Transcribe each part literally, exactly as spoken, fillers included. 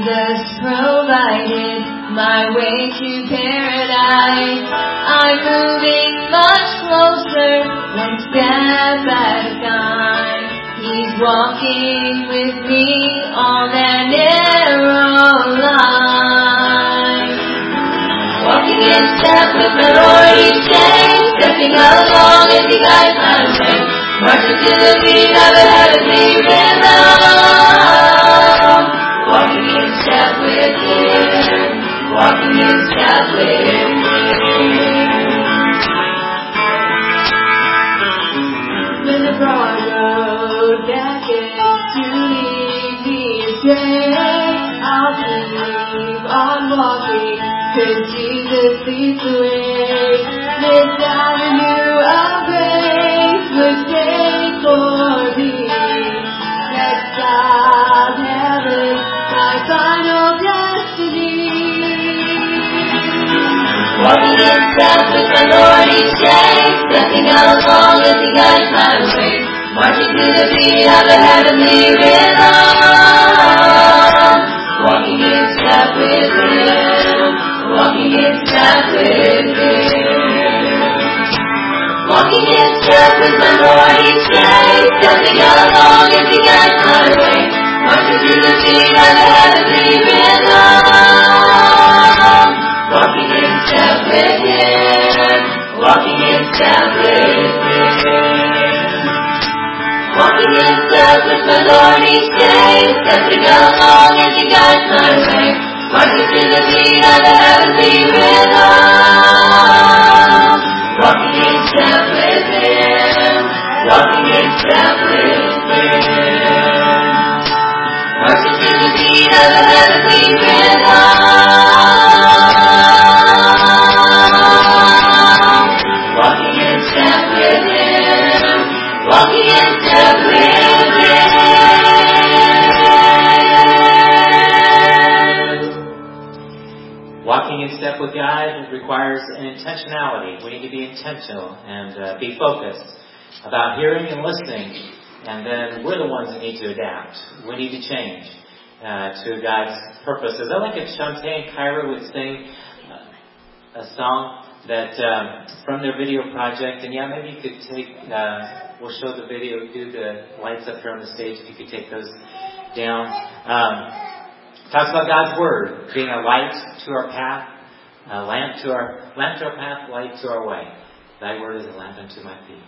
Jesus provided my way to paradise. I'm moving much closer, one step at a time. He's walking with me on that narrow line. Walking in step with my Lord each day, stepping along as He guides my way, marching to the beat of a heavenly rhythm. Walking in step with Him, walking in step with Him. When the broad road beckons to lead me astray, I'll keep on walking, 'cause Jesus leads the way. This avenue of grace was made for me. Next stop, heaven, my final destiny. Walking in step with my Lord each day, stepping along as He guides my way, marching to the beat of a heavenly rhythm. Walking in step with Him, walking in step with Him. Walking in step with my Lord each day, stepping along as He guides my way, marching to the beat of a heavenly rhythm. Walking in step with Him, walking in step with Him. Walking in step with my Lord each day, stepping along as He guides my way, marching to the beat of the heavenly rhythm. Walking in step with Him, walking in step with Him. Marching to the beat of the heavenly rhythm. Walking in step with Him, walking in step with Him. Walking in step with God requires an intentionality. We need to be intentional and uh, be focused about hearing and listening. And then we're the ones that need to adapt. We need to change uh, to God's purposes. I like if Shantae and Kyra would sing uh, a song that um, from their video project. And yeah, maybe you could take, uh, we'll show the video, do the lights up here on the stage, if you could take those down. Um, talks about God's Word being a light to our path, a lamp to our, lamp to our path, light to our way. Thy Word is a lamp unto my feet.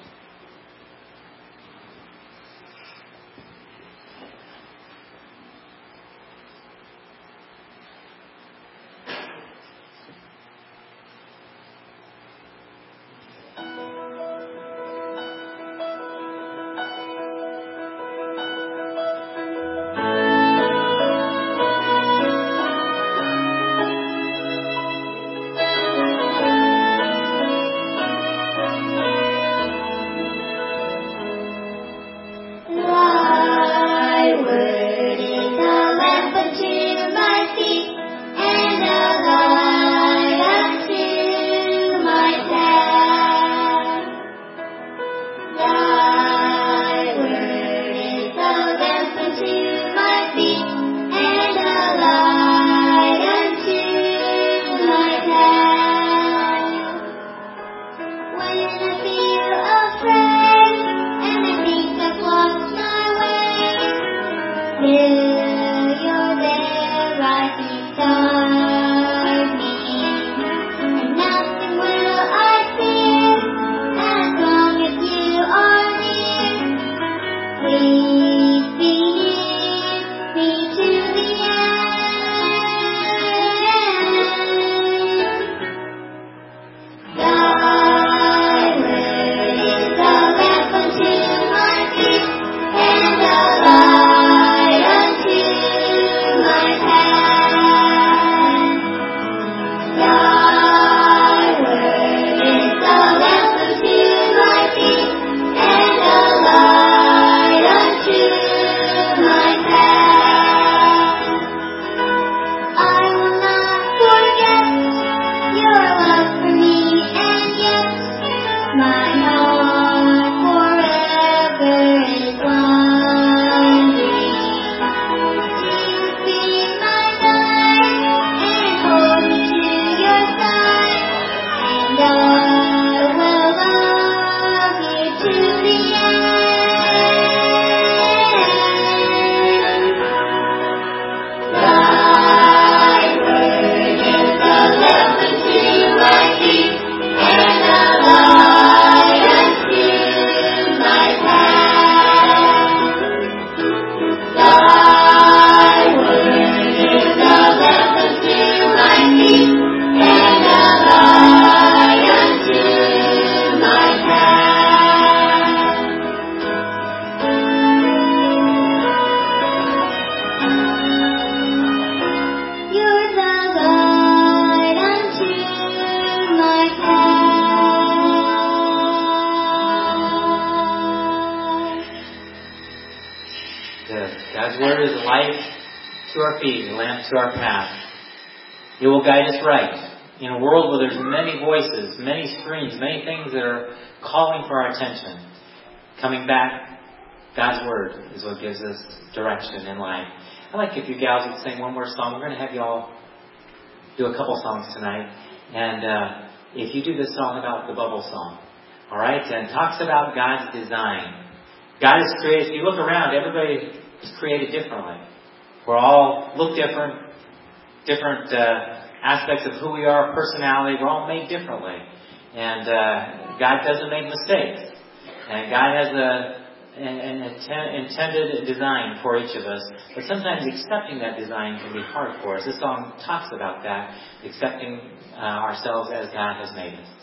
Word is light to our feet, a lamp to our path. It will guide us right. In a world where there's many voices, many streams, many things that are calling for our attention, coming back, God's Word is what gives us direction in life. I'd like if you gals would sing one more song. We're going to have you all do a couple songs tonight. And uh, if you do this song about the bubble song, all right, and talks about God's design. God is created. If you look around, everybody is created differently. We're all look different, different uh, aspects of who we are, personality. We're all made differently. And uh, God doesn't make mistakes. And God has a an, an intended design for each of us. But sometimes accepting that design can be hard for us. This song talks about that, accepting uh, ourselves as God has made us.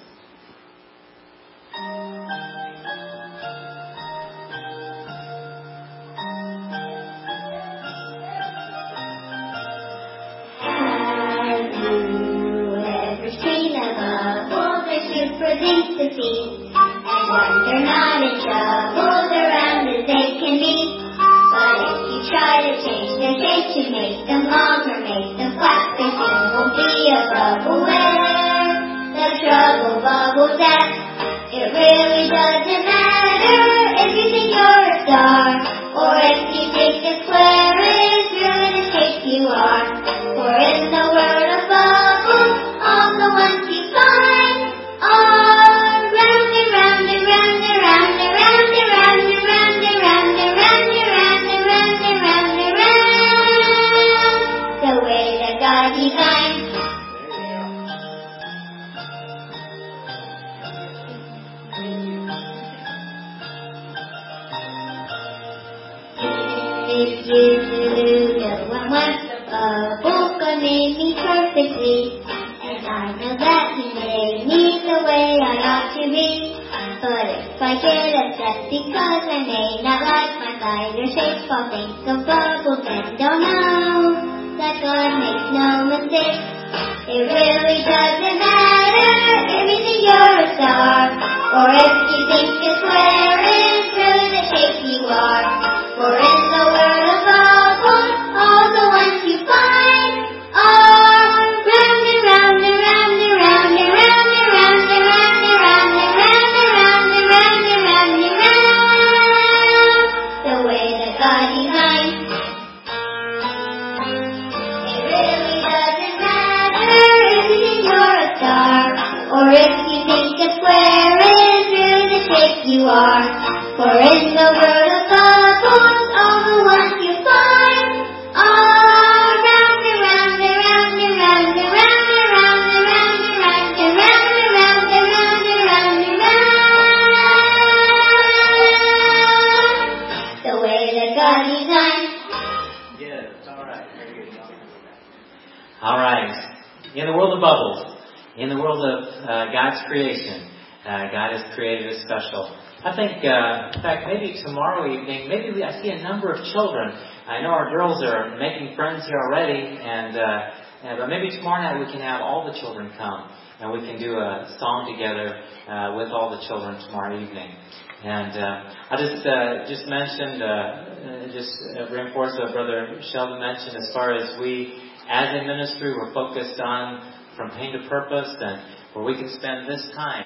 Things to see, and when they're not in trouble, they're round as they can be. But if you try to change their shape to make them longer, make them flat, they soon will be a bubble where the trouble bubbles at. It really doesn't matter if you think you're a star, or if you think a square is really the shape you are. For in the world of bubbles, all the ones you find are if you know I want a book that made me perfectly, and I know that he made me the way I ought to be. But if I get upset because I may not like my size or shape, I'll think of bubbles and don't know that God makes no mistakes. It really doesn't matter if you think you're a star, or if you think a square is really the shape you are. For in the world of bubbles, all the ones you find are round and round and round and round and round and round and round and round and round and round and round and round and round, the way that God designed. It really doesn't matter if you think you're a star, or if you think a square is really the shape you are. For in the world of bubbles, all the ones you find are round and round and round and round and round and round and round and round and round and round and round and round and round, the way that God designed. Yes, all right. Very good. All right. In the world of bubbles, in the world of uh, God's creation, uh, God has created us special. I think, uh, in fact, maybe tomorrow evening, maybe we, I see a number of children. I know our girls are making friends here already, and, uh, and but maybe tomorrow night we can have all the children come, and we can do a song together uh, with all the children tomorrow evening. And uh, I just uh, just mentioned, uh, just uh, reinforce what Brother Sheldon mentioned as far as we, as a ministry, we're focused on from pain to purpose, and where we can spend this time.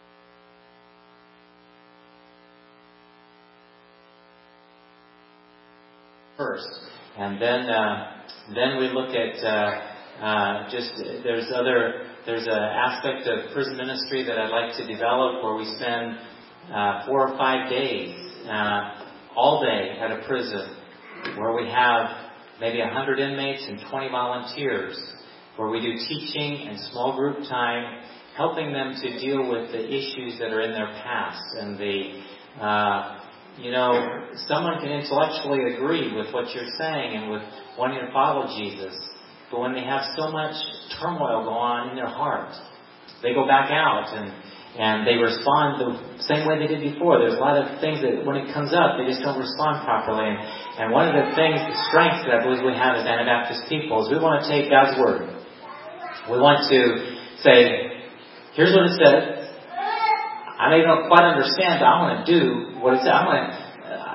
First, and then uh, then we look at uh, uh, just there's other there's an aspect of prison ministry that I'd like to develop where we spend uh, four or five days, uh, all day at a prison, where we have maybe a hundred inmates and twenty volunteers, where we do teaching and small group time, helping them to deal with the issues that are in their past and the uh, You know, someone can intellectually agree with what you're saying and with wanting to follow Jesus. But when they have so much turmoil going on in their heart, they go back out and, and they respond the same way they did before. There's a lot of things that when it comes up, they just don't respond properly. And, and one of the things, the strengths that I believe we have as Anabaptist people is we want to take God's Word. We want to say, here's what it says. I may not quite understand, but I want to do what it says. I want to, uh,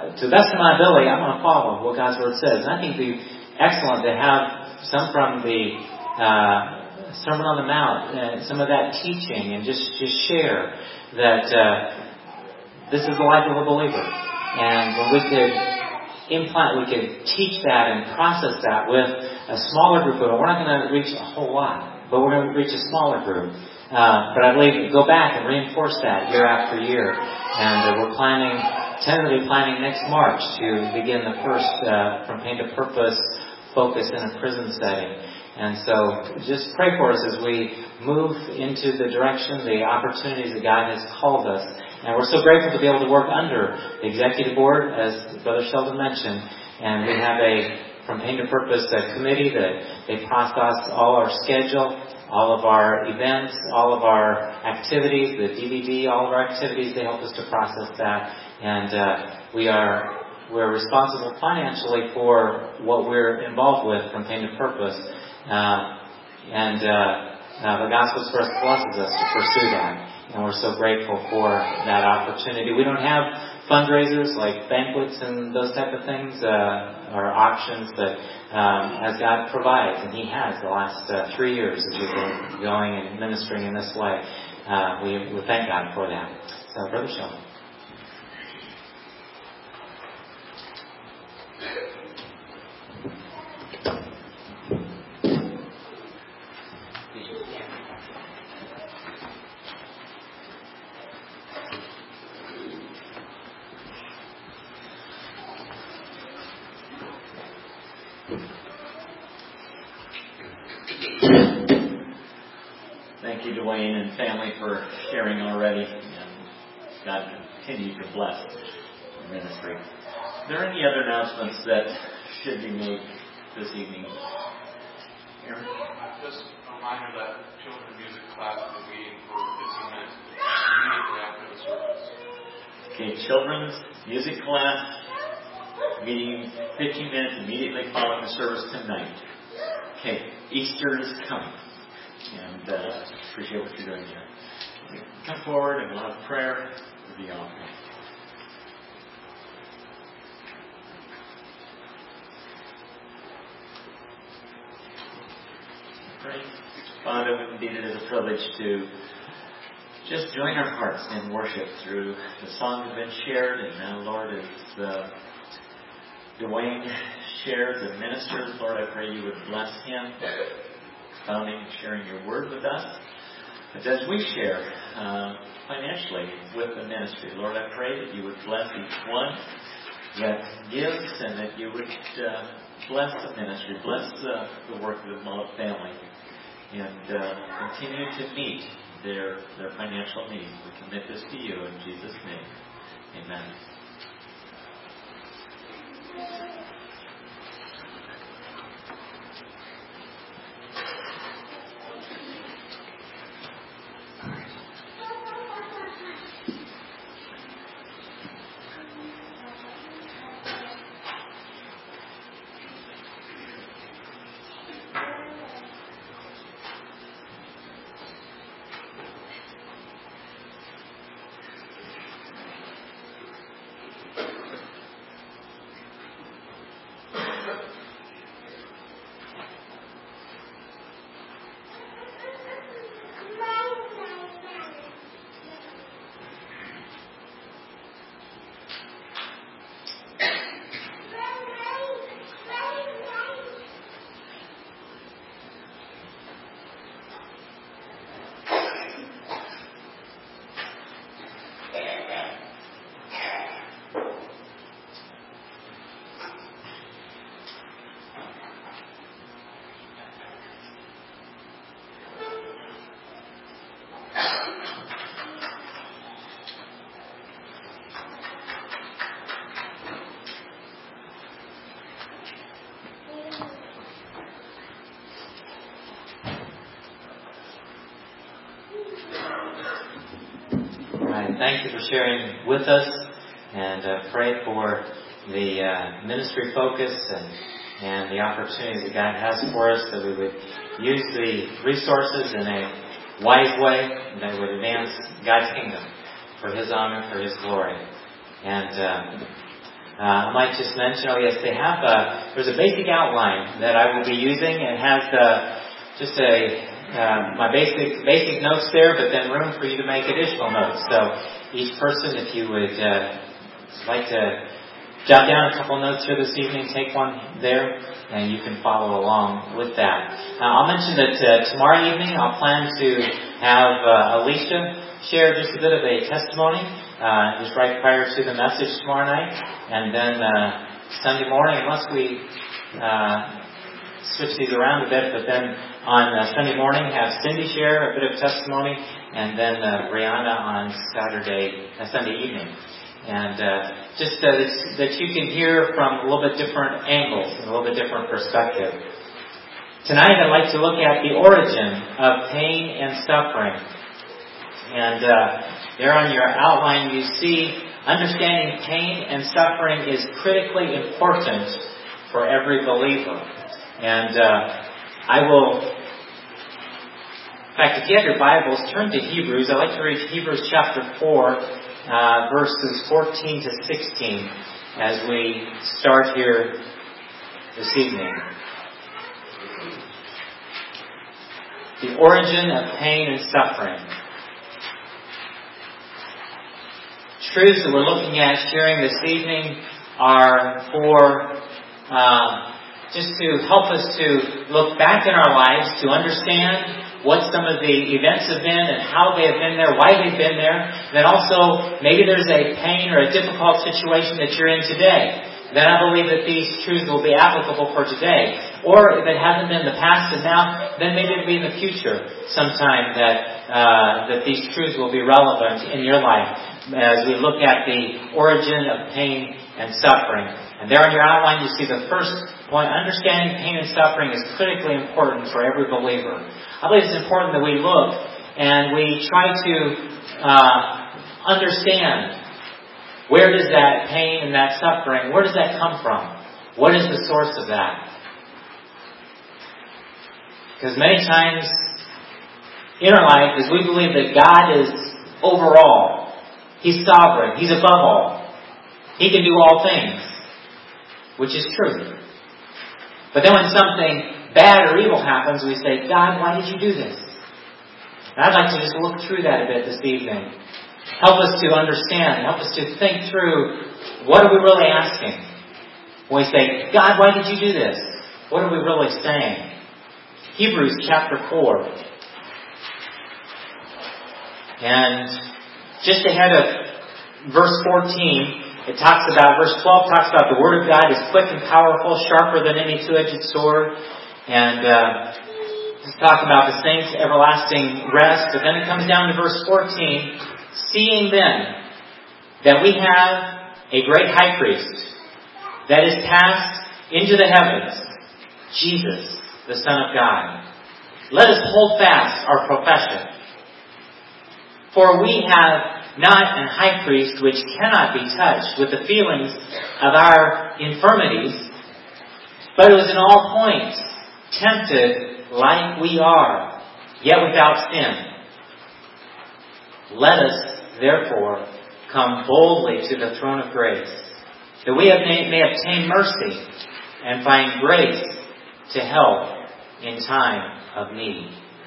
to the best of my ability, I'm going to follow what God's Word says. And I think it'd be excellent to have some from the uh, Sermon on the Mount, uh, some of that teaching, and just, just share that uh, this is the life of a believer. And when we could implant, we could teach that and process that with a smaller group of them. We're not going to reach a whole lot, but we're going to reach a smaller group. Uh, but I believe go back and reinforce that year after year. And uh, we're planning, tentatively planning next March to begin the first uh, From Pain to Purpose focus in a prison setting. And so just pray for us as we move into the direction, the opportunities that God has called us. And we're so grateful to be able to work under the executive board, as Brother Sheldon mentioned. And we have a From Pain to Purpose uh, committee that they process all our schedule, all of our events, all of our activities, the D V D, all of our activities. They help us to process that. And uh, we are we're responsible financially for what we're involved with From Pain to Purpose. Uh, and uh, uh, the Gospel Express blesses us to pursue that. And we're so grateful for that opportunity. We don't have fundraisers like banquets and those type of things, uh, or auctions, but um, as God provides, and He has the last uh, three years as we've been going and ministering in this way, uh, we, we thank God for that. So, Brother Sheldon. Thank you, Dwayne and family, for sharing already. And God continue to bless the ministry. Are there any other announcements that should be made this evening? Aaron? Just a reminder that children's music class will be for fifteen minutes immediately after the service. Okay, children's music class meeting fifteen minutes immediately following the service tonight. Okay, Easter is coming. And uh, appreciate what you're doing here. Come forward and we'll have prayer with the offering. Pray. Father, indeed it is a privilege to just join our hearts in worship through the songs that have been shared. And now, Lord, as uh, Dwayne shares and ministers, Lord, I pray you would bless him, founding and sharing your word with us. But as we share uh, financially with the ministry, Lord, I pray that you would bless each one that gives, and that you would uh, bless the ministry, bless uh, the work of the Mullet family, and uh, continue to meet their their financial needs. We commit this to you in Jesus' name. Amen. Thank you for sharing with us, and uh, pray for the uh, ministry focus and, and the opportunities that God has for us, that we would use the resources in a wise way, and that would advance God's kingdom for His honor, for His glory. And uh, Uh, I might just mention, oh yes, they have, uh, there's a basic outline that I will be using. It has uh, just a, uh, my basic basic notes there, but then room for you to make additional notes. So each person, if you would uh, like to jot down a couple notes here this evening, take one there, and you can follow along with that. Uh, I'll mention that uh, tomorrow evening I'll plan to have uh, Alicia share just a bit of a testimony, uh, just right prior to the message tomorrow night. And then uh, Sunday morning, unless we uh, switch these around a bit, but then on uh, Sunday morning have Cindy share a bit of testimony, and then uh, Brianna on Saturday, uh, Sunday evening. And uh, just uh, that you can hear from a little bit different angles and a little bit different perspective. Tonight I'd like to look at the origin of pain and suffering. And uh, there on your outline you see understanding pain and suffering is critically important for every believer. And uh, I will, in fact, if you have your Bibles, turn to Hebrews. I'd like to read Hebrews chapter four, uh, verses fourteen to sixteen as we start here this evening. The origin of pain and suffering. Truths that we're looking at sharing this evening are for uh, just to help us to look back in our lives, to understand what some of the events have been and how they have been there, why they've been there. And then also, maybe there's a pain or a difficult situation that you're in today. Then I believe that these truths will be applicable for today. Or if it hasn't been in the past and now, then maybe it'll be in the future sometime that uh, that these truths will be relevant in your life as we look at the origin of pain and suffering. And there on your outline you see the first point, understanding pain and suffering is critically important for every believer. I believe it's important that we look and we try to uh, understand where does that pain and that suffering, where does that come from? What is the source of that? Because many times in our life, as we believe that God is over all, He's sovereign, He's above all, He can do all things, which is true. But then when something bad or evil happens, we say, God, why did you do this? And I'd like to just look through that a bit this evening. Help us to understand, help us to think through, what are we really asking? When we say, God, why did you do this? What are we really saying? Hebrews chapter four. And just ahead of verse fourteen, it talks about, verse twelve talks about the Word of God is quick and powerful, sharper than any two-edged sword. And uh, it's talking about the saints' everlasting rest. But then it comes down to verse fourteen. Seeing then that we have a great high priest that is passed into the heavens, Jesus, the Son of God, let us hold fast our profession. For we have not an high priest which cannot be touched with the feelings of our infirmities, but who is in all points tempted like we are, yet without sin. Let us, therefore, come boldly to the throne of grace, that we may, may obtain mercy and find grace to help in time of need.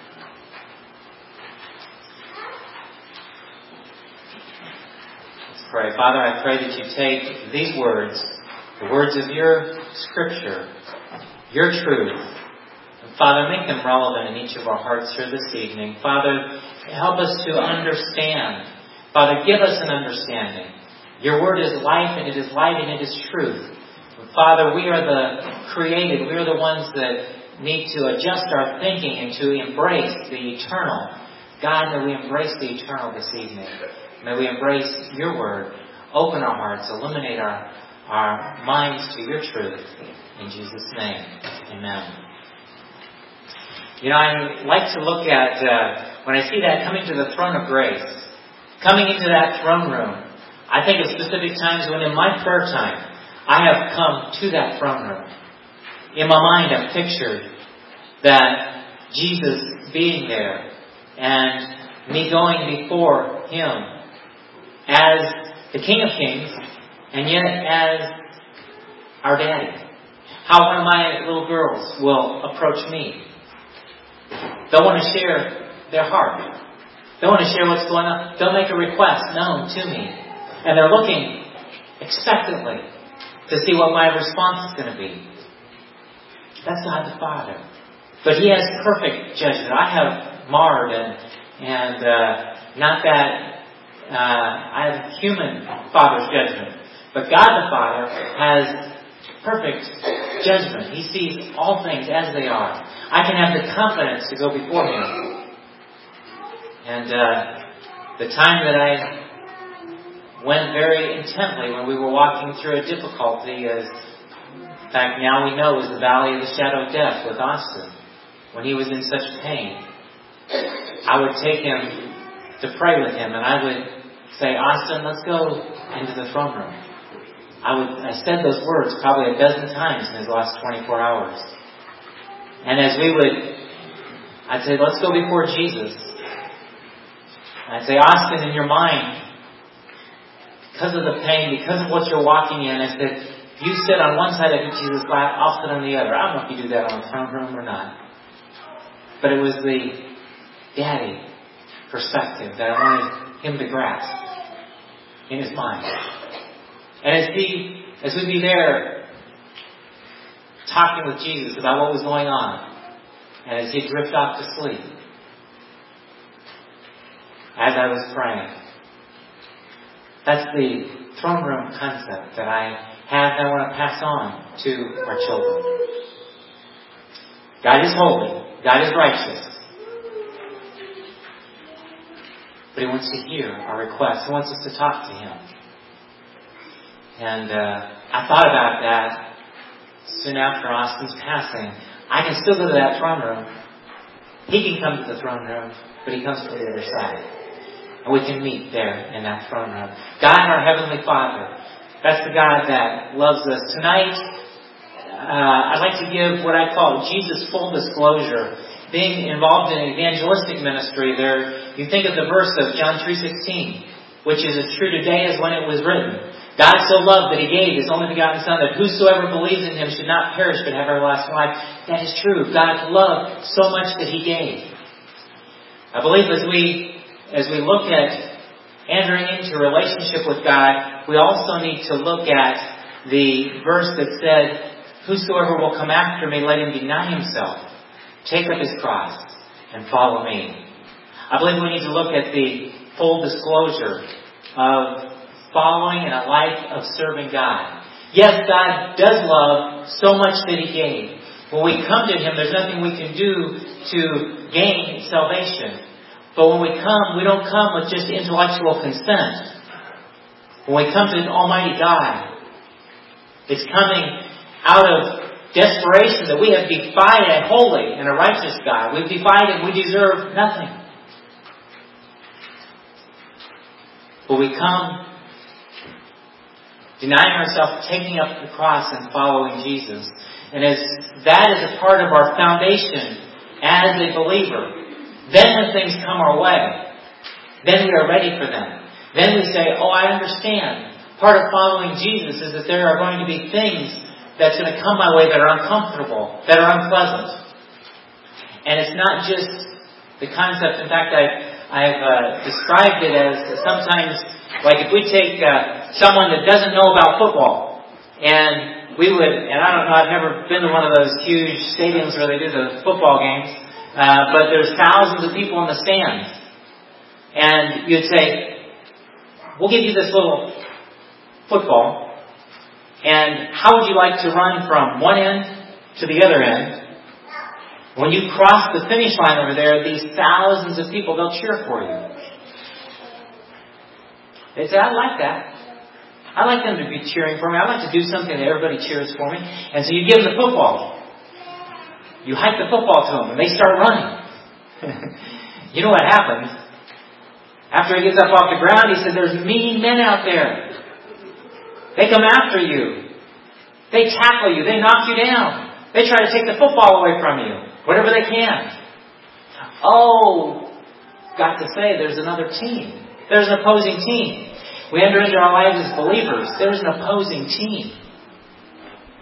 Let's pray. Father, I pray that you take these words, the words of your Scripture, your truth, and Father, make them relevant in each of our hearts here this evening. Father, help us to understand. Father, give us an understanding. Your word is life, and it is light, and it is truth. And Father, we are the created. We are the ones that need to adjust our thinking and to embrace the eternal. God, may we embrace the eternal this evening. May we embrace your word. Open our hearts. Illuminate our, our minds to your truth. In Jesus' name, amen. You know, I like to look at, uh, when I see that coming to the throne of grace, coming into that throne room, I think of specific times when in my prayer time, I have come to that throne room. In my mind, I've pictured that Jesus being there and me going before Him as the King of Kings and yet as our daddy. How one of my little girls will approach me. They'll want to share their heart. They'll want to share what's going on. They'll make a request known to me. And they're looking expectantly to see what my response is going to be. That's God the Father. But He has perfect judgment. I have marred and, and uh, not that uh, I have human Father's judgment. But God the Father has perfect judgment. He sees all things as they are. I can have the confidence to go before Him. And uh, the time that I went very intently when we were walking through a difficulty is, in fact, now we know, was the valley of the shadow of death with Austin. When he was in such pain, I would take him to pray with him, and I would say, Austin, let's go into the throne room. I would I said those words probably a dozen times in his last twenty-four hours. And as we would, I'd say, let's go before Jesus. And I'd say, Austin, in your mind, because of the pain, because of what you're walking in, I said, you sit on one side of Jesus' lap, I'll sit on the other. I don't know if you do that on the throne room or not. But it was the daddy perspective that I wanted him to grasp in his mind. And as he, as we'd be there talking with Jesus about what was going on, and as he'd drift off to sleep, as I was praying, that's the throne room concept that I have that I want to pass on to our children. God is holy. God is righteous. But He wants to hear our requests. He wants us to talk to Him. And uh, I thought about that soon after Austin's passing. I can still go to that throne room. He can come to the throne room, but He comes from the other side. And we can meet there in that throne room. God, our Heavenly Father, that's the God that loves us. Tonight, uh, I'd like to give what I call Jesus' full disclosure. Being involved in evangelistic ministry, there you think of the verse of John three sixteen, which is as true today as when it was written. God so loved that He gave His only begotten Son, that whosoever believes in Him should not perish but have everlasting life. That is true. God loved so much that He gave. I believe as we as we look at entering into relationship with God, we also need to look at the verse that said, whosoever will come after me, let him deny himself, take up his cross, and follow me. I believe we need to look at the full disclosure of following in a life of serving God. Yes, God does love so much that He gave. When we come to Him, there's nothing we can do to gain salvation. But when we come, we don't come with just intellectual consent. When we come to an Almighty God, it's coming out of desperation that we have defied a holy and a righteous God. We've defied Him. We deserve nothing. But we come denying ourselves, taking up the cross and following Jesus. And as that is a part of our foundation as a believer, then when things come our way, then we are ready for them. Then we say, oh, I understand. Part of following Jesus is that there are going to be things that's going to come my way that are uncomfortable, that are unpleasant. And it's not just the concept. In fact, I, I've uh, described it as sometimes, like if we take uh, someone that doesn't know about football, and we would, and I don't know, I've never been to one of those huge stadiums where they do the football games, uh, but there's thousands of people in the stands. And you'd say, we'll give you this little football, and how would you like to run from one end to the other end? When you cross the finish line over there, these thousands of people, they'll cheer for you. They say, I like that. I like them to be cheering for me. I like to do something that everybody cheers for me. And so you give them the football. You hike the football to them, and they start running. You know what happens? After he gets up off the ground, he said, there's mean men out there. They come after you. They tackle you. They knock you down. They try to take the football away from you. Whatever they can. Oh, got to say, there's another team. There's an opposing team. We enter into our lives as believers. There's an opposing team.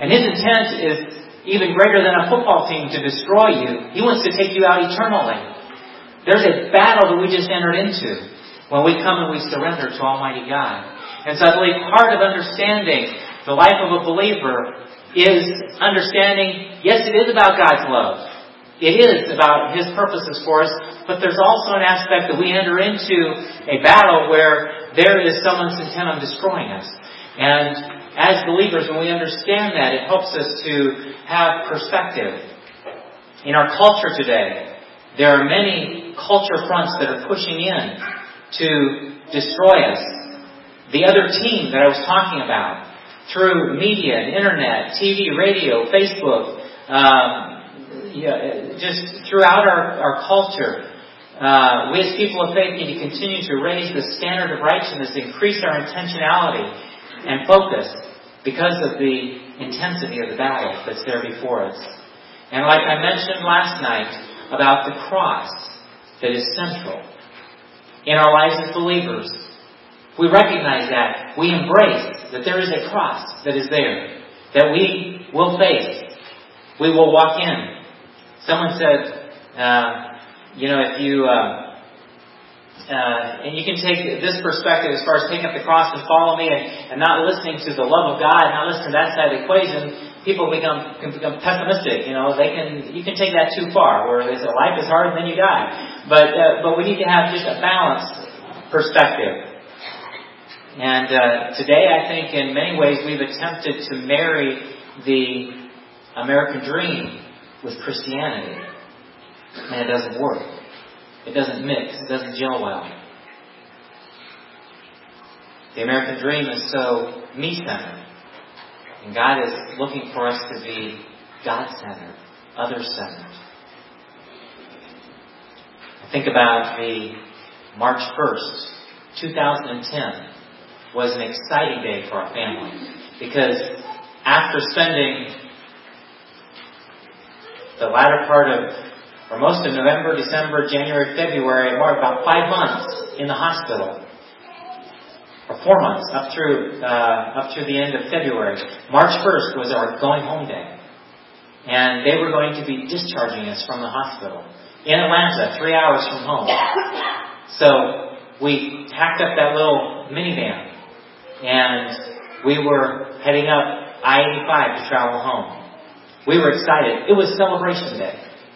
And His intent is even greater than a football team to destroy you. He wants to take you out eternally. There's a battle that we just entered into when we come and we surrender to Almighty God. And so I believe part of understanding the life of a believer is understanding, yes, it is about God's love. It is about His purposes for us, but there's also an aspect that we enter into a battle where there is someone's intent on destroying us. And as believers, when we understand that, it helps us to have perspective. In our culture today, there are many culture fronts that are pushing in to destroy us. The other team that I was talking about, through media and internet, T V, radio, Facebook, um, yeah, just throughout our, our culture, uh, we as people of faith need to continue to raise the standard of righteousness, increase our intentionality and focus because of the intensity of the battle that's there before us. And like I mentioned last night about the cross that is central in our lives as believers, we recognize that. We embrace that there is a cross that is there, that we will face. We will walk in. Someone said, uh, you know, if you, uh, uh, and you can take this perspective as far as taking up the cross and follow me and, and not listening to the love of God, not listening to that side of the equation, people become can become pessimistic. You know, they can you can take that too far, where they say life is hard and then you die. But uh, but we need to have just a balanced perspective. And uh, today, I think, in many ways, we've attempted to marry the American dream with Christianity, and it doesn't work. It doesn't mix. It doesn't gel well. The American dream is so me-centered, and God is looking for us to be God-centered, other-centered. I think about the March first, two thousand ten. Was an exciting day for our family, because after spending the latter part of, or most of November, December, January, February, or about five months in the hospital, or four months up through uh, up through the end of February, March first was our going home day, and they were going to be discharging us from the hospital in Atlanta, three hours from home. So we packed up that little minivan. And we were heading up I eighty-five to travel home. We were excited. It was celebration day.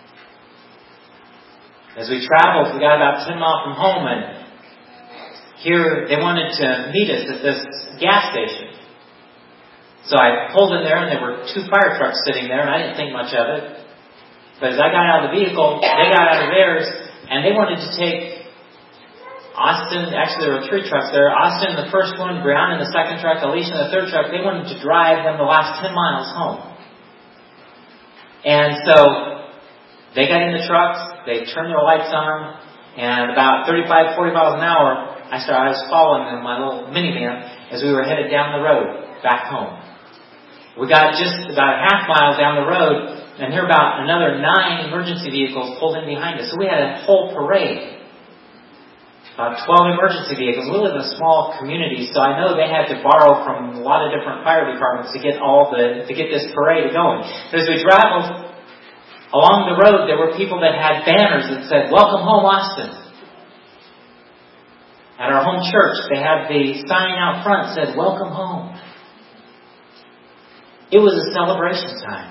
As we traveled, we got about ten miles from home, and here they wanted to meet us at this gas station. So I pulled in there, and there were two fire trucks sitting there, and I didn't think much of it. But as I got out of the vehicle, they got out of theirs, and they wanted to take Austin, actually there were three trucks there. Austin in the first one, Brown in the second truck, Alicia in the third truck. They wanted to drive them the last ten miles home. And so they got in the trucks, they turned their lights on, and about thirty-five, forty miles an hour, I started, I was following them in my little minivan as we were headed down the road back home. We got just about a half mile down the road, and here about another nine emergency vehicles pulled in behind us. So we had a whole parade. About twelve emergency vehicles. We live in a small community, so I know they had to borrow from a lot of different fire departments to get all the to get this parade going. But as we traveled along the road, there were people that had banners that said, "Welcome home, Austin." At our home church, they had the sign out front that said, "Welcome home." It was a celebration time.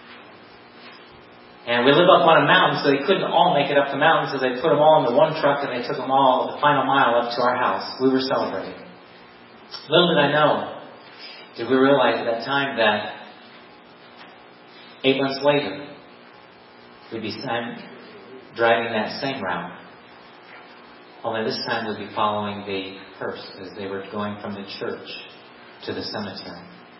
And we live up on a mountain, so they couldn't all make it up the mountain, so they put them all into one truck and they took them all the final mile up to our house. We were celebrating. Little did I know, did we realize at that time that eight months later, we'd be driving that same route. Only this time we'd be following the hearse as they were going from the church to the cemetery.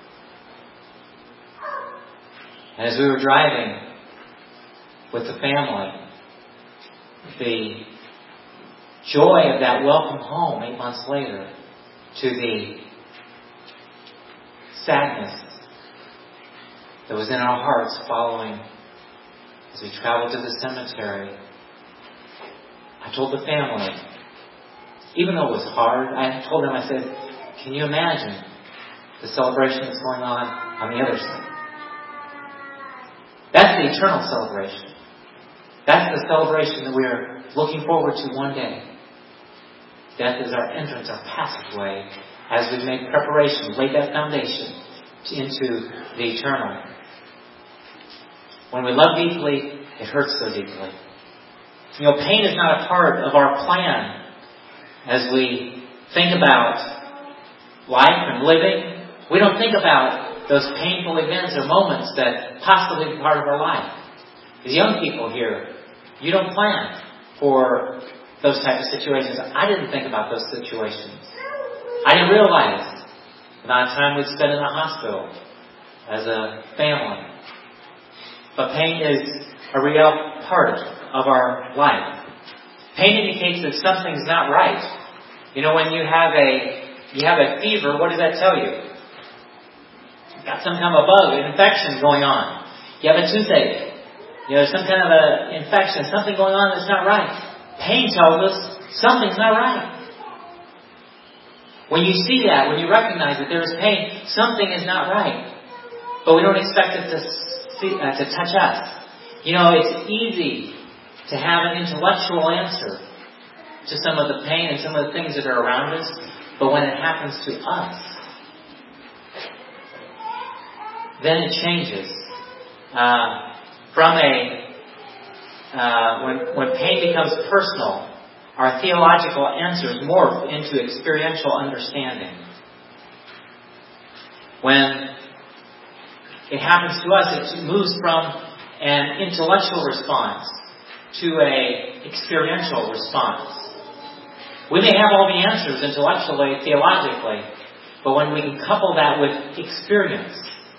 And as we were driving with the family, the joy of that welcome home eight months later to the sadness that was in our hearts following as we traveled to the cemetery. I told the family, even though it was hard, I told them, I said, can you imagine the celebration that's going on on the other side? That's the eternal celebration. That's the celebration that we're looking forward to one day. Death is our entrance, our passageway, as we've made preparation, laid that foundation into the eternal. When we love deeply, it hurts so deeply. You know, pain is not a part of our plan as we think about life and living. We don't think about those painful events or moments that possibly be part of our life. As young people here, you don't plan for those types of situations. I didn't think about those situations. I didn't realize the amount of time we'd spend in the hospital as a family. But pain is a real part of our life. Pain indicates that something's not right. You know, when you have a you have a fever, what does that tell you? You've got some kind of a bug, an infection going on. You have a toothache. You know, some kind of an infection, something going on that's not right. Pain tells us something's not right. When you see that, when you recognize that there is pain, something is not right. But we don't expect it to see, uh, to touch us. You know, it's easy to have an intellectual answer to some of the pain and some of the things that are around us. But when it happens to us, then it changes. Uh, from a, uh, when, when pain becomes personal, our theological answers morph into experiential understanding. When it happens to us, it moves from an intellectual response to a experiential response. We may have all the answers intellectually, theologically, but when we can couple that with experience,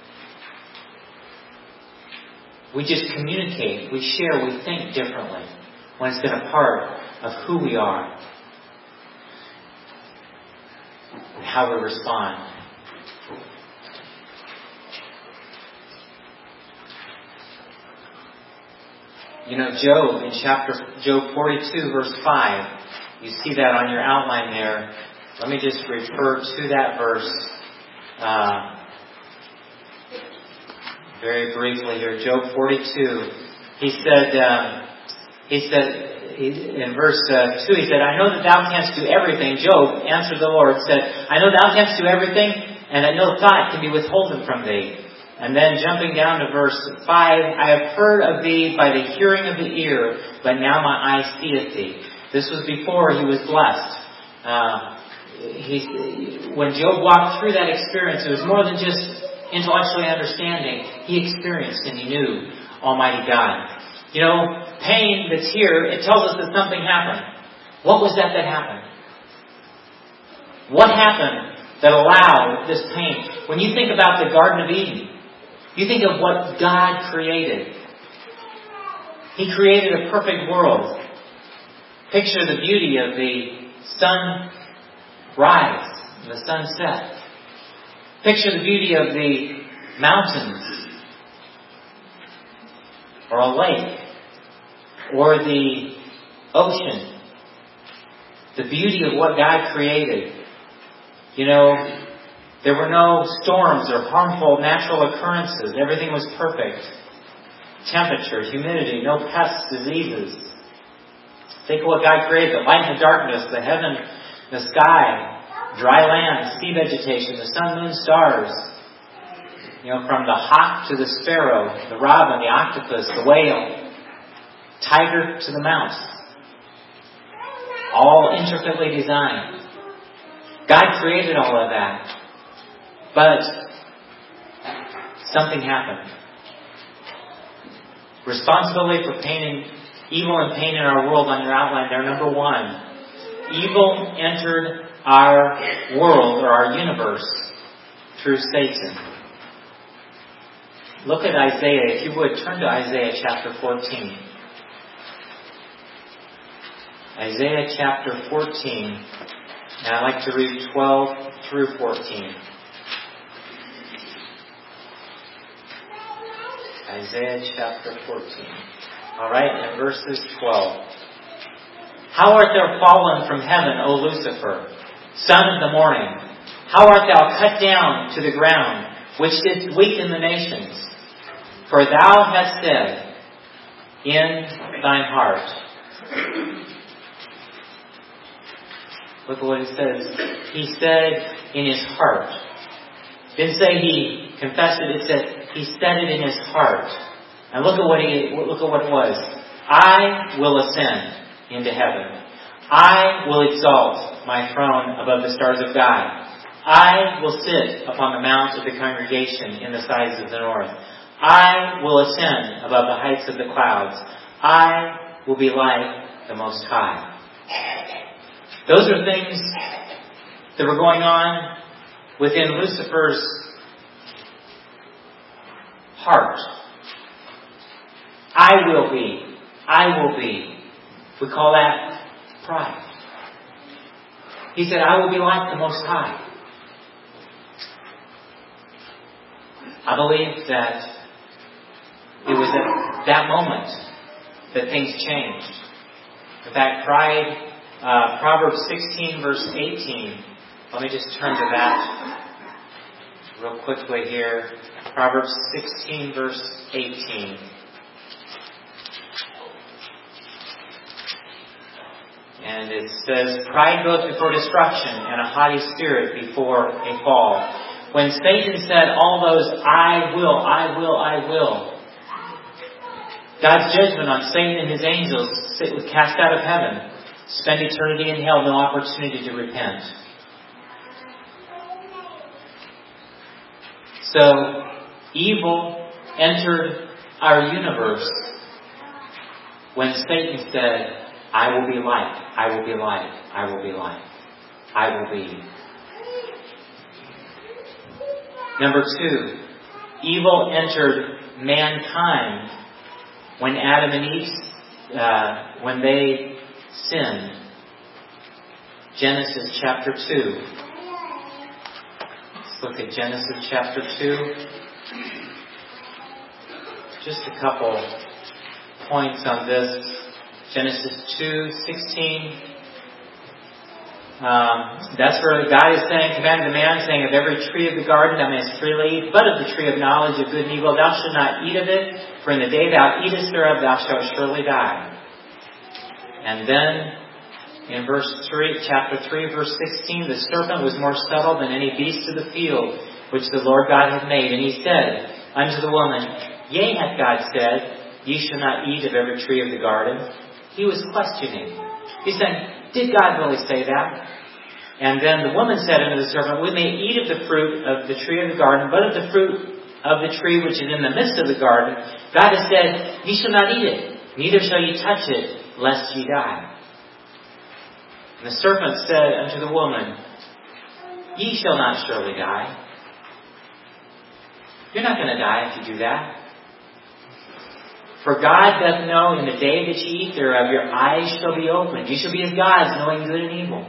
we just communicate, we share, we think differently when it's been a part of who we are and how we respond. You know, Job in chapter Job forty-two, verse five, you see that on your outline there. Let me just refer to that verse uh, very briefly here. Job forty-two. He said, um, he said in verse uh, two, he said, "I know that thou canst do everything." Job answered the Lord, said, "I know thou canst do everything, and that no thought can be withholden from thee." And then jumping down to verse five, "I have heard of thee by the hearing of the ear, but now my eye seeth thee." This was before he was blessed. Uh, he, when Job walked through that experience, it was more than just intellectually understanding. He experienced and he knew Almighty God. You know, pain that's here, it tells us that something happened. What was that that happened? What happened that allowed this pain? When you think about the Garden of Eden, you think of what God created. He created a perfect world. Picture the beauty of the sunrise and the sunset. Picture the beauty of the mountains, or a lake, or the ocean. The beauty of what God created. You know, there were no storms or harmful natural occurrences. Everything was perfect. Temperature, humidity, no pests, diseases. Think of what God created: the light and the darkness, the heaven, the sky, dry land, sea vegetation, the sun, moon, stars. You know, from the hawk to the sparrow, the robin, the octopus, the whale, tiger to the mouse. All intricately designed. God created all of that. But something happened. Responsibility for pain and evil and pain in our world on your outline there. Number one, evil entered our world or our universe through Satan. Look at Isaiah. If you would, turn to Isaiah chapter fourteen. Isaiah chapter fourteen. And I'd like to read twelve through fourteen. Isaiah chapter fourteen. Alright, and verses twelve. "How art thou fallen from heaven, O Lucifer, son of the morning? How art thou cut down to the ground, which didst weaken the nations? For thou hast said in thine heart. Look at what it says. He said in his heart. Didn't say he confessed it. It said he said it in his heart. And look at what he look at what it was. I will ascend into heaven. I will exalt my throne above the stars of God. I will sit upon the mount of the congregation in the sides of the north. I will ascend above the heights of the clouds. I will be like the Most High. Those are things that were going on within Lucifer's heart. I will be. I will be. We call that pride. He said, I will be like the Most High. I believe that it was at that moment that things changed. In fact, pride, uh, Proverbs sixteen verse eighteen. Let me just turn to that real quickly here. Proverbs sixteen verse eighteen. And it says, pride goeth before destruction, and a haughty spirit before a fall. When Satan said all those, I will, I will, I will, God's judgment on Satan and his angels was cast out of heaven, spend eternity in hell, no opportunity to repent. So, evil entered our universe when Satan said, I will be like, I will be like, I will be like, I will be. Number two, evil entered mankind when Adam and Eve, uh, when they sinned. Genesis chapter two. Let's look at Genesis chapter two. Just a couple points on this. Genesis two sixteen. Um, that's where God is saying, commanded the man, saying, of every tree of the garden thou mayest freely eat, but of the tree of knowledge of good and evil thou shalt not eat of it, for in the day thou eatest thereof thou shalt surely die. And then in verse three, chapter three, verse sixteen, the serpent was more subtle than any beast of the field which the Lord God had made. And he said unto the woman, Yea, hath God said, Ye shall not eat of every tree of the garden? He was questioning. He's saying, did God really say that? And then the woman said unto the serpent, We may eat of the fruit of the tree of the garden, but of the fruit of the tree which is in the midst of the garden, God has said, Ye shall not eat it, neither shall ye touch it, lest ye die. And the serpent said unto the woman, Ye shall not surely die. You're not going to die if you do that. For God doth know in the day that ye eat thereof, your eyes shall be opened. You shall be as gods, knowing good and evil.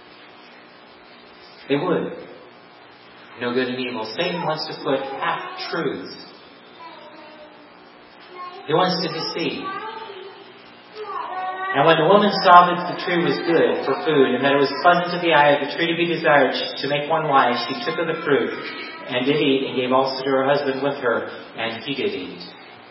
They would know good and evil. Satan wants to put half-truths. He wants to deceive. And when the woman saw that the tree was good for food, and that it was pleasant to the eye, of the tree to be desired, to make one wise, she took of the fruit, and did eat, and gave also to her husband with her, and he did eat.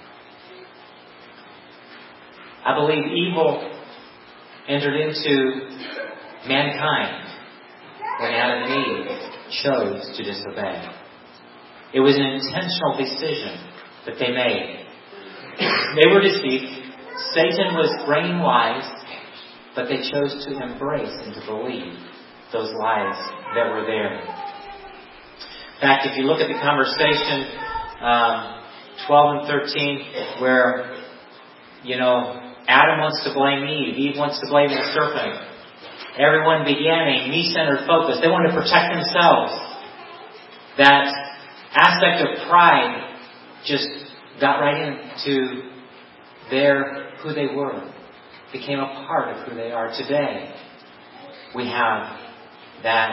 I believe evil entered into mankind when Adam and Eve chose to disobey. It was an intentional decision that they made. They were deceived. Satan was bringing lies, but they chose to embrace and to believe those lies that were there. In fact, if you look at the conversation, um, twelve and thirteen, where, you know, Adam wants to blame Eve. Eve wants to blame the serpent. Everyone began a me-centered focus. They wanted to protect themselves. That aspect of pride just got right into their who they were. Became a part of who they are today. We have that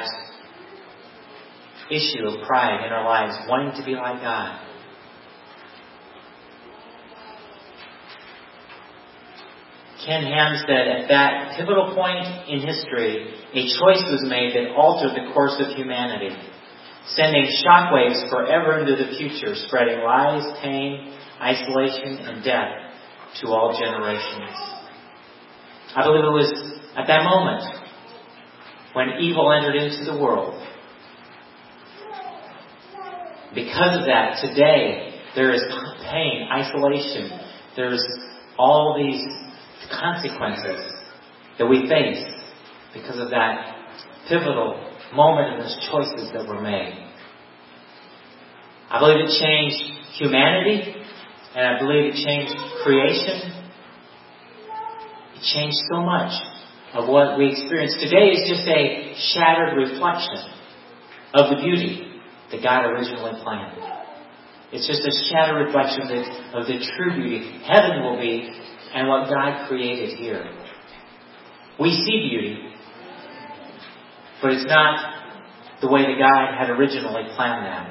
issue of pride in our lives, wanting to be like God. Ken Ham said, at that pivotal point in history, a choice was made that altered the course of humanity, sending shockwaves forever into the future, spreading lies, pain, isolation, and death to all generations. I believe it was at that moment when evil entered into the world. Because of that, today there is pain, isolation. There's all these consequences that we face because of that pivotal moment in those choices that were made. I believe it changed humanity, and I believe it changed creation. It changed so much of what we experience. Today is just a shattered reflection of the beauty that God originally planned. It's just a shattered reflection of the, of the true beauty heaven will be and what God created here. We see beauty, but it's not the way that God had originally planned that.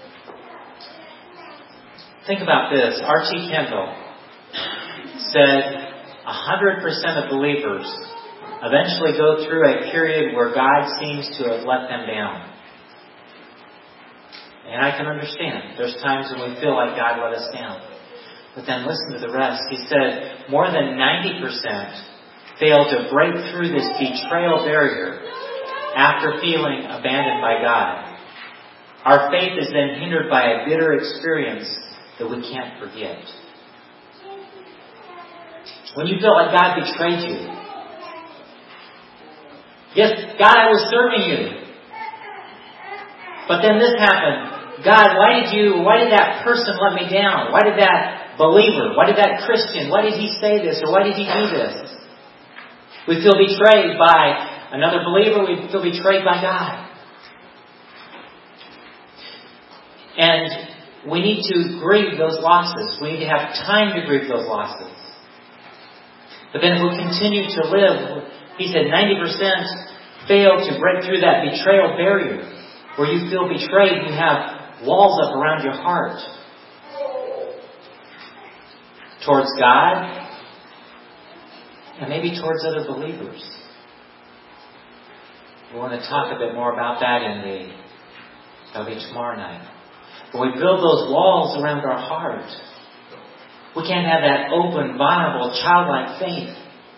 Think about this. Archie Kendall said one hundred percent of believers eventually go through a period where God seems to have let them down. And I can understand. There's times when we feel like God let us down. But then listen to the rest. He said more than ninety percent fail to break through this betrayal barrier after feeling abandoned by God. Our faith is then hindered by a bitter experience that we can't forget. When you feel like God betrayed you. Yes, God, I was serving you. But then this happened. God, why did you, why did that person let me down? Why did that believer, why did that Christian, why did he say this or why did he do this? We feel betrayed by another believer. We feel betrayed by God. And we need to grieve those losses. We need to have time to grieve those losses. But then if we continue to live, he said ninety percent fail to break through that betrayal barrier where you feel betrayed and you have walls up around your heart towards God and maybe towards other believers. We want to talk a bit more about that in the, that'll be tomorrow night. When we build those walls around our heart, we can't have that open, vulnerable, childlike faith.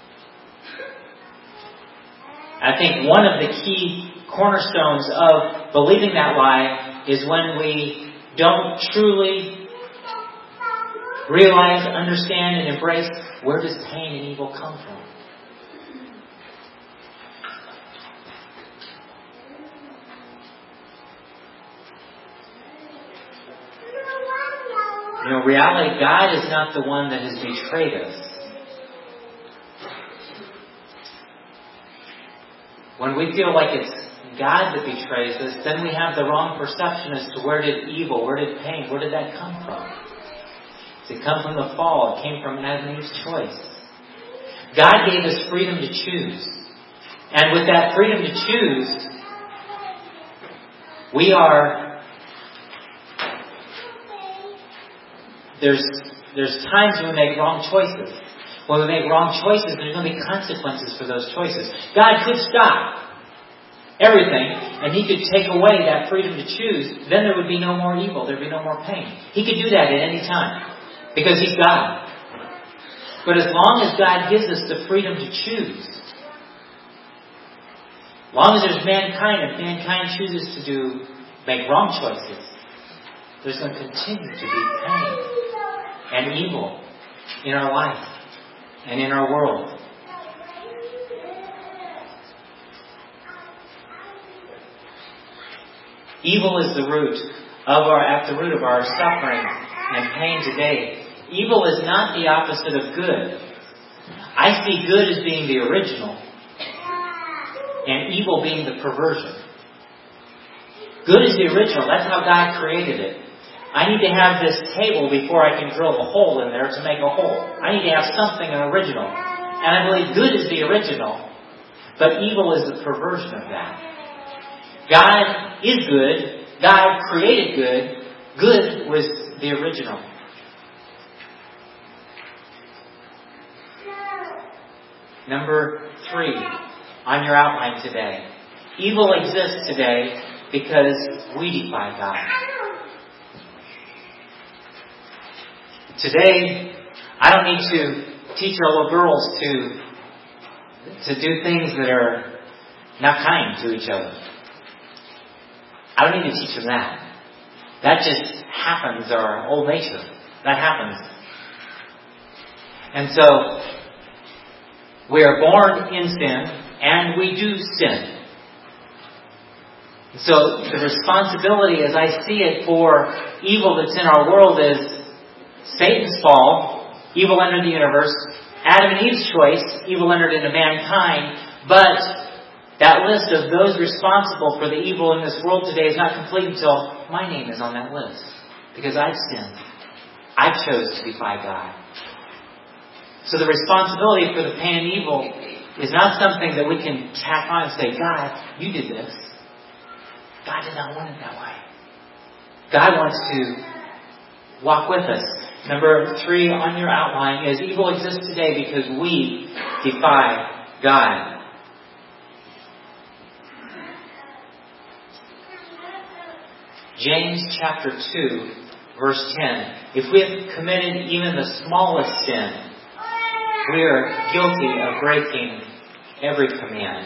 I think one of the key cornerstones of believing that lie is when we don't truly realize, understand, and embrace where does pain and evil come from. You know, reality, God is not the one that has betrayed us. When we feel like it's God that betrays us, then we have the wrong perception as to where did evil, where did pain, where did that come from? Does it come from the fall? It came from Adam and Eve's choice. God gave us freedom to choose. And with that freedom to choose, we are There's there's times when we make wrong choices. When we make wrong choices, there's going to be consequences for those choices. God could stop everything, and He could take away that freedom to choose. Then there would be no more evil. There would be no more pain. He could do that at any time because He's God. But as long as God gives us the freedom to choose, as long as there's mankind and mankind chooses to do make wrong choices, there's going to continue to be pain and evil in our life and in our world. Evil is the root of our, at the root of our suffering and pain today. Evil is not the opposite of good. I see good as being the original and evil being the perversion. Good is the original. That's how God created it. I need to have this table before I can drill a hole in there to make a hole. I need to have something original. And I believe good is the original, but evil is the perversion of that. God is good. God created good. Good was the original. Number three on your outline today. Evil exists today because we defy God. Today, I don't need to teach our little girls to to do things that are not kind to each other. I don't need to teach them that. That just happens, our old nature. That happens. And so, we are born in sin, and we do sin. So, the responsibility, as I see it, for evil that's in our world is Satan's fall, evil entered the universe, Adam and Eve's choice, evil entered into mankind, but that list of those responsible for the evil in this world today is not complete until my name is on that list. Because I've sinned. I chose to defy God. So the responsibility for the pain and evil is not something that we can tack on and say, God, you did this. God did not want it that way. God wants to walk with us. Number three on your outline is evil exists today because we defy God. James chapter two, verse ten. If we have committed even the smallest sin, we are guilty of breaking every command.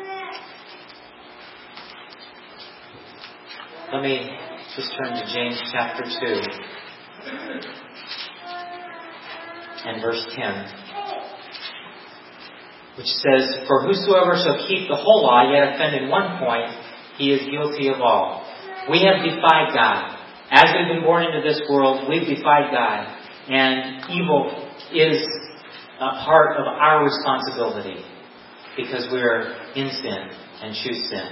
Let me just turn to James chapter two and verse ten, which says, For whosoever shall keep the whole law, yet offend in one point, he is guilty of all. We have defied God. As we've been born into this world, we've defied God. And evil is a part of our responsibility because we're in sin and choose sin.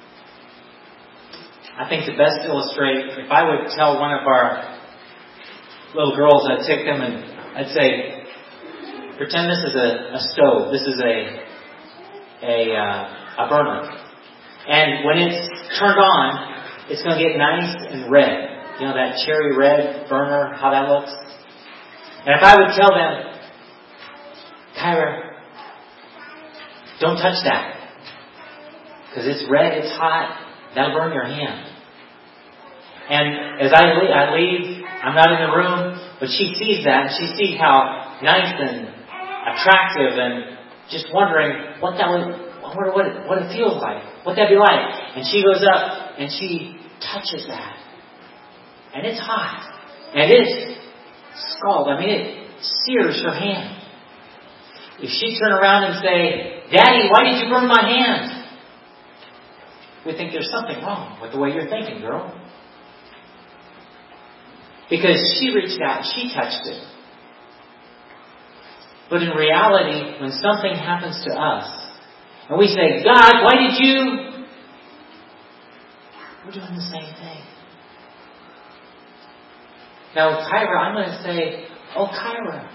I think to best illustrate, if I would tell one of our little girls, I'd take them and I'd say, pretend this is a, a stove. This is a a, uh, a burner. And when it's turned on, it's going to get nice and red. You know that cherry red burner, how that looks? And if I would tell them, Kyra, don't touch that. Because it's red, it's hot, that'll burn your hand. And as I leave, I leave, I'm not in the room, but she sees that, and she sees how nice and attractive and just wondering what that would, I wonder what it, what it feels like, what that'd be like. And she goes up and she touches that. And it's hot. And it's scald. I mean, it sears her hand. If she turn around and say, Daddy, why did you burn my hand? We think there's something wrong with the way you're thinking, girl. Because she reached out and she touched it. But in reality, when something happens to us, and we say, God, why did you? We're doing the same thing. Now with Kyra, I'm going to say, oh, Kyra,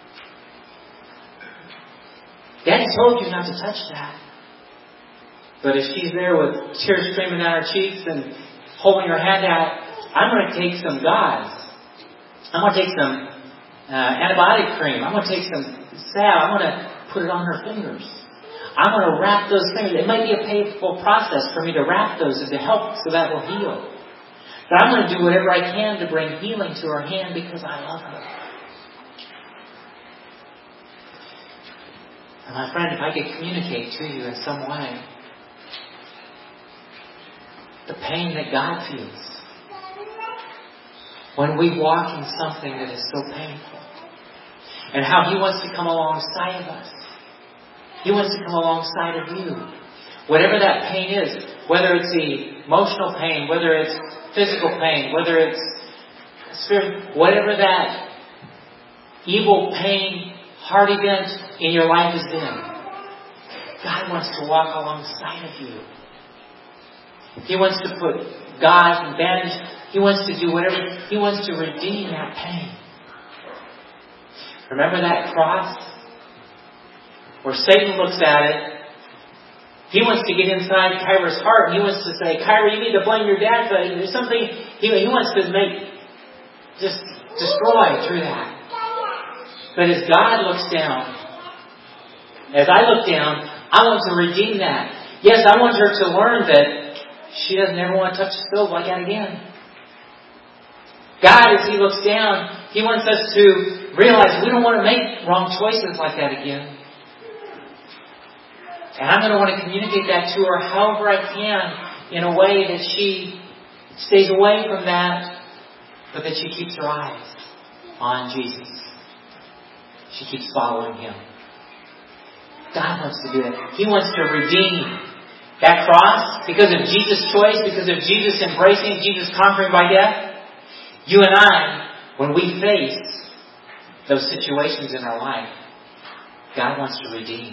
Daddy told you not to touch that. But if she's there with tears streaming down her cheeks and holding her hand out, I'm going to take some gauze. I'm going to take some uh, antibiotic cream. I'm going to take some salve. I'm going to put it on her fingers. I'm going to wrap those fingers. It might be a painful process for me to wrap those and to help so that will heal. But I'm going to do whatever I can to bring healing to her hand because I love her. And my friend, if I could communicate to you in some way the pain that God feels when we walk in something that is so painful, and how He wants to come alongside of us. He wants to come alongside of you. Whatever that pain is, whether it's the emotional pain, whether it's physical pain, whether it's spirit, whatever that evil pain, heart event in your life has been, God wants to walk alongside of you. He wants to put gauze and bandage. He wants to do whatever. He wants to redeem that pain. Remember that cross? Where Satan looks at it. He wants to get inside Kyra's heart. He wants to say, Kyra, you need to blame your dad. But there's something he, he wants to make, just destroy through that. But as God looks down, as I look down, I want to redeem that. Yes, I want her to learn that she doesn't ever want to touch the stove like that again. God, as He looks down, He wants us to realize we don't want to make wrong choices like that again. And I'm going to want to communicate that to her however I can in a way that she stays away from that, but that she keeps her eyes on Jesus. She keeps following Him. God wants to do that. He wants to redeem that cross because of Jesus' choice, because of Jesus embracing, Jesus conquering by death. You and I, when we face those situations in our life, God wants to redeem.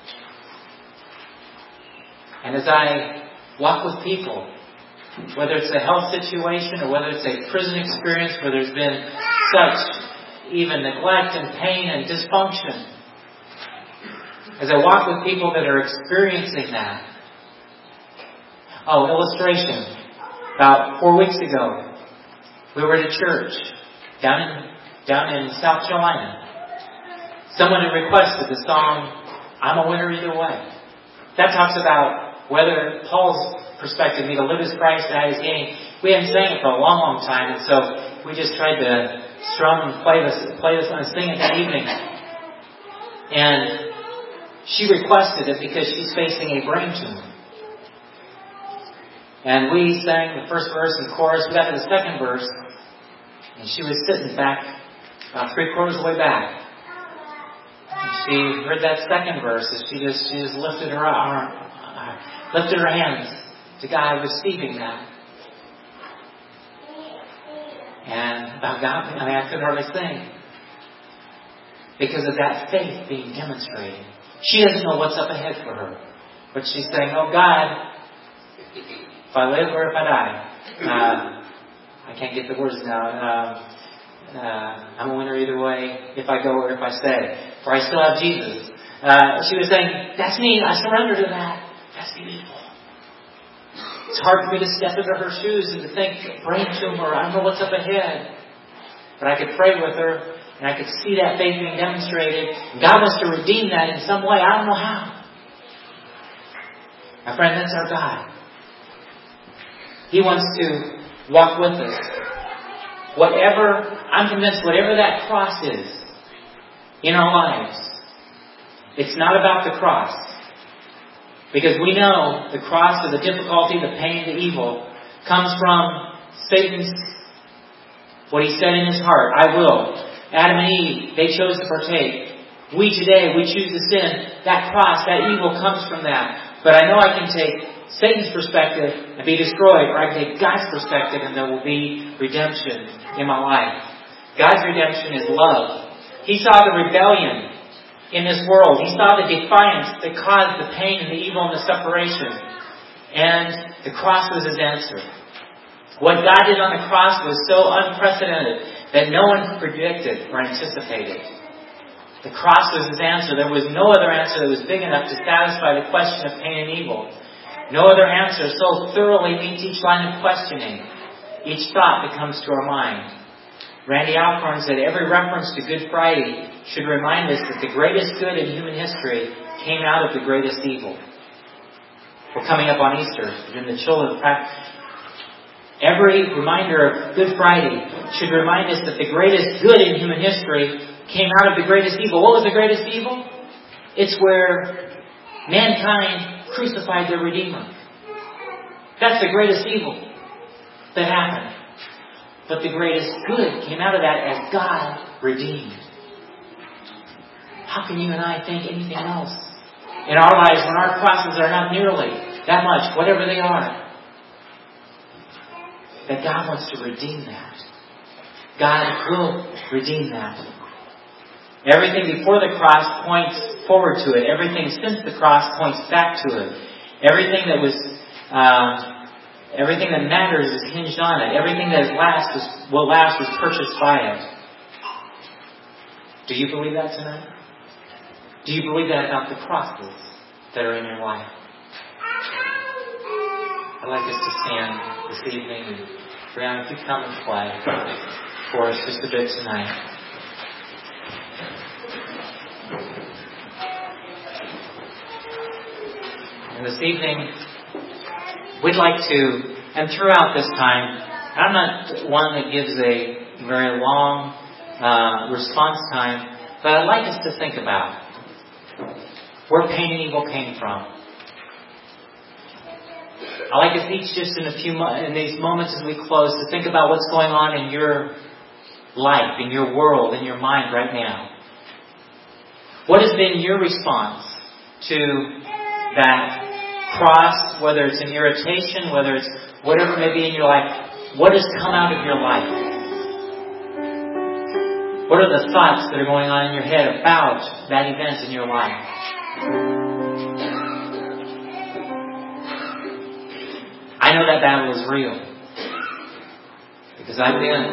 And as I walk with people, whether it's a health situation or whether it's a prison experience where there's been such even neglect and pain and dysfunction, as I walk with people that are experiencing that. Oh, illustration. About four weeks ago, we were at a church down in, down in South Carolina. Someone had requested the song, I'm a Winner Either Way. That talks about whether Paul's perspective, me to live as Christ, die as gain. We hadn't sang it for a long, long time, and so we just tried to strum and play this, play this and sing it that evening. And she requested it because she's facing a brain tumor. And we sang the first verse and chorus. We got to the second verse, and she was sitting back about three quarters of the way back. And she heard that second verse, and she just she just lifted her arm, lifted her hands to God, receiving that. And about God, I mean, I couldn't hardly sing because of that faith being demonstrated. She doesn't know what's up ahead for her, but she's saying, "Oh God, if I live or if I die, uh, I can't get the words now. Uh, uh, I'm a winner either way. If I go or if I stay, for I still have Jesus." Uh, she was saying, "That's me. I surrender to that. That's beautiful." It's hard for me to step into her shoes and to think, brain tumor, I don't know what's up ahead. But I could pray with her, and I could see that faith being demonstrated. God wants to redeem that in some way. I don't know how. My friend, that's our God. He wants to walk with us. Whatever, I'm convinced, whatever that cross is in our lives, it's not about the cross. Because we know the cross of the difficulty, the pain, the evil comes from Satan's, what he said in his heart, I will. Adam and Eve, they chose to partake. We today, we choose to sin. That cross, that evil comes from that. But I know I can take Satan's perspective and be destroyed, or I can take God's perspective and there will be redemption in my life. God's redemption is love. He saw the rebellion in this world. He saw the defiance that caused the pain and the evil and the separation. And the cross was His answer. What God did on the cross was so unprecedented that no one predicted or anticipated. The cross was His answer. There was no other answer that was big enough to satisfy the question of pain and evil. No other answer so thoroughly meets each line of questioning, each thought that comes to our mind. Randy Alcorn said every reference to Good Friday should remind us that the greatest good in human history came out of the greatest evil. We're coming up on Easter, and the children practice. Every reminder of Good Friday should remind us that the greatest good in human history came out of the greatest evil. What was the greatest evil? It's where mankind crucified their Redeemer. That's the greatest evil that happened. But the greatest good came out of that as God redeemed. How can you and I think anything else in our lives when our crosses are not nearly that much, whatever they are? That God wants to redeem that. God will redeem that. Everything before the cross points forward to it. Everything since the cross points back to it. Everything that was, uh, everything that matters is hinged on it. Everything that lasts was, will last was purchased by it. Do you believe that tonight? Do you believe that about the crosses that are in your life? I'd like us to stand this evening. And Brianna, if you come and play for us just a bit tonight. And this evening, we'd like to, and throughout this time, I'm not one that gives a very long uh, response time. But I'd like us to think about where pain and evil came from. I'd like us each just in a few mo- in these moments as we close to think about what's going on in your life, in your world, in your mind right now. What has been your response to that cross, whether it's an irritation, whether it's whatever may be in your life? What has come out of your life? What are the thoughts that are going on in your head about that event in your life? I know that battle is real. Because I've been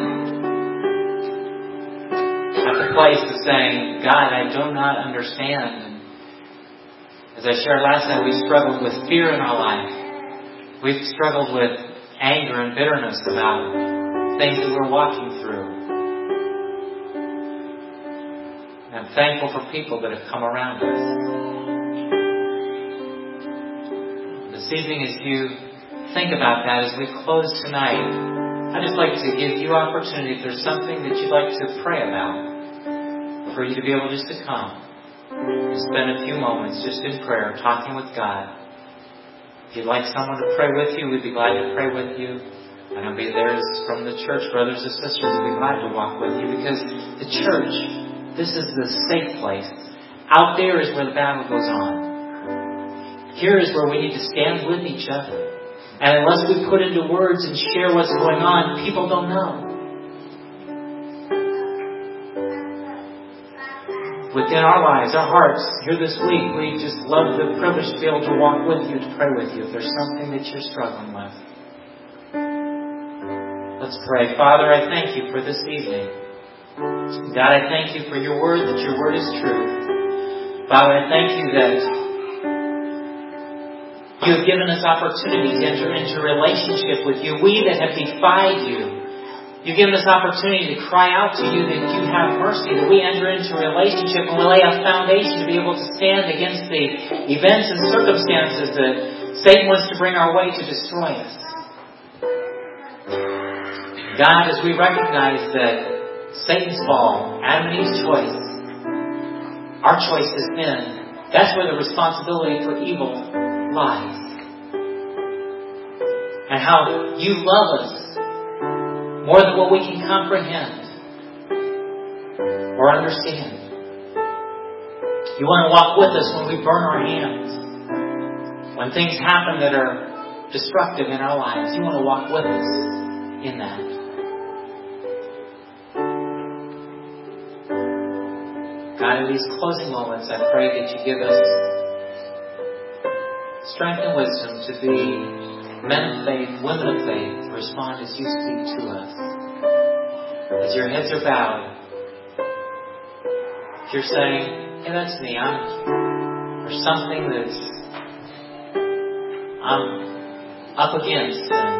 at the place of saying, God, I do not understand. And as I shared last night, we've struggled with fear in our life. We've struggled with anger and bitterness about things that we're walking through. And I'm thankful for people that have come around us. This evening, as you think about that, as we close tonight, I'd just like to give you opportunity, if there's something that you'd like to pray about, for you to be able just to come and spend a few moments just in prayer, talking with God. If you'd like someone to pray with you, we'd be glad to pray with you. I know be there's from the church, brothers and sisters, we'd be glad to walk with you, because the church, this is the safe place. Out there is where the battle goes on. Here is where we need to stand with each other. And unless we put into words and share what's going on, people don't know. Within our lives, our hearts, here this week, we just love the privilege to be able to walk with you, to pray with you if there's something that you're struggling with. Let's pray. Father, I thank you for this evening. God, I thank you for your word, that your word is true. Father, I thank you that you have given us opportunities to enter into relationship with you. We that have defied you, you've given us opportunity to cry out to you that you have mercy, that we enter into a relationship and we lay a foundation to be able to stand against the events and circumstances that Satan wants to bring our way to destroy us. God, as we recognize that Satan's fall, Adam and Eve's choice, our choice has been, that's where the responsibility for evil lies. And how you love us more than what we can comprehend or understand. You want to walk with us when we burn our hands. When things happen that are destructive in our lives, you want to walk with us in that. God, in these closing moments, I pray that you give us strength and wisdom to be men of faith, women of faith, to respond as you speak to us. As your heads are bowed, if you're saying, hey, that's me, I'm, there's something that's I'm up against, and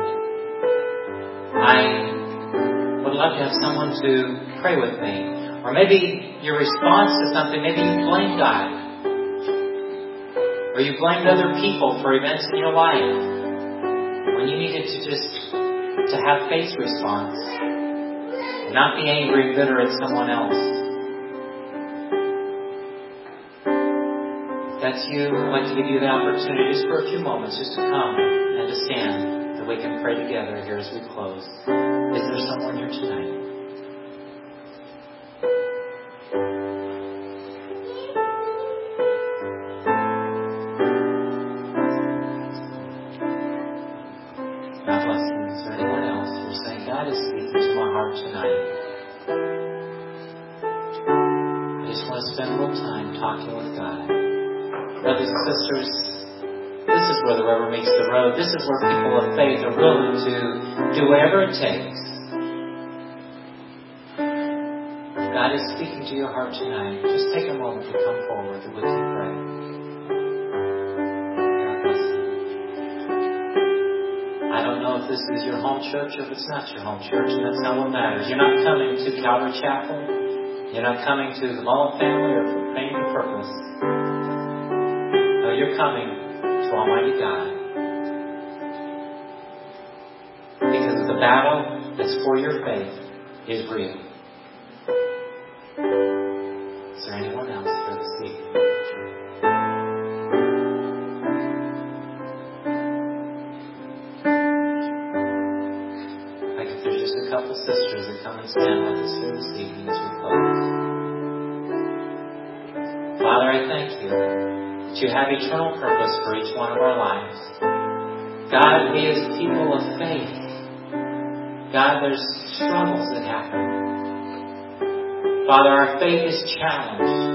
I would love to have someone to pray with me. Or maybe your response to something, maybe you blame God. Or you blamed other people for events in your life, when you needed to just to have faith response. And not be angry and bitter at someone else. If that's you, I'd like to give you the opportunity just for a few moments just to come and to stand, that we can pray together here as we close. Is there someone here tonight? Tonight. I just want to spend a little time talking with God. Brothers and sisters, this is where the rubber meets the road. This is where people of faith are willing to do whatever it takes. If God is speaking to your heart tonight, just take a moment to come forward and with you pray. God bless you. I don't know if this is your home church or if it's not your home church, and that's not what matters. You're not coming to Calvary Chapel. You're not coming to the Mullen family or for Pain and Purpose. No, you're coming to Almighty God. Because the battle that's for your faith is real. sisters that come and stand with us here this evening as we close. Father, I thank you that you have eternal purpose for each one of our lives. God, we as people of faith, God, there's struggles that happen. Father, our faith is challenged.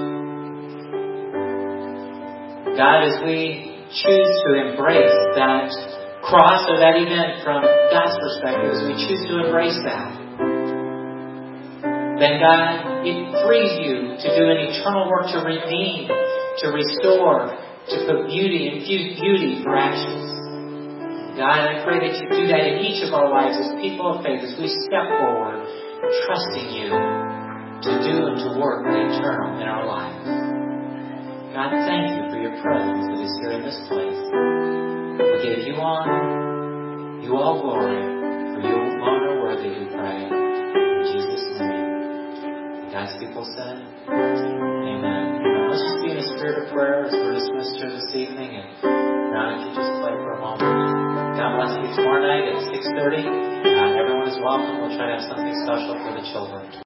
God, as we choose to embrace that cross or that event from God's perspective, as we choose to embrace that, then God, it frees you to do an eternal work to redeem, to restore, to put beauty, infuse beauty for ashes. God, I pray that you do that in each of our lives as people of faith, as we step forward, trusting you to do and to work the eternal in our lives. God, thank you for your presence that is here in this place. We give you honor, you all glory, for you alone are worthy, we pray. In Jesus' name. God's people said, amen. Let's just be in a spirit of prayer as we're dismissed here this evening. And now, if you just play for a moment. God bless you. Tomorrow night at six thirty, uh, everyone is welcome. We'll try to have something special for the children.